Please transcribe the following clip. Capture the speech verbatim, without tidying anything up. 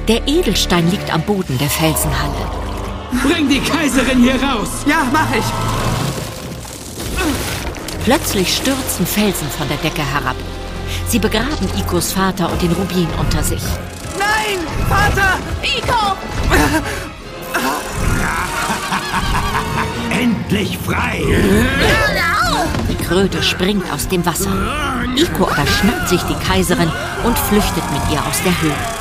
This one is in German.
Der Edelstein liegt am Boden der Felsenhalle. Bring die Kaiserin hier raus! Ja, mach ich! Plötzlich stürzen Felsen von der Decke herab. Sie begraben Ikos Vater und den Rubin unter sich. Nein! Vater! Iko! Endlich frei! Die Kröte springt aus dem Wasser. Iko aber schnappt sich die Kaiserin und flüchtet mit ihr aus der Höhle.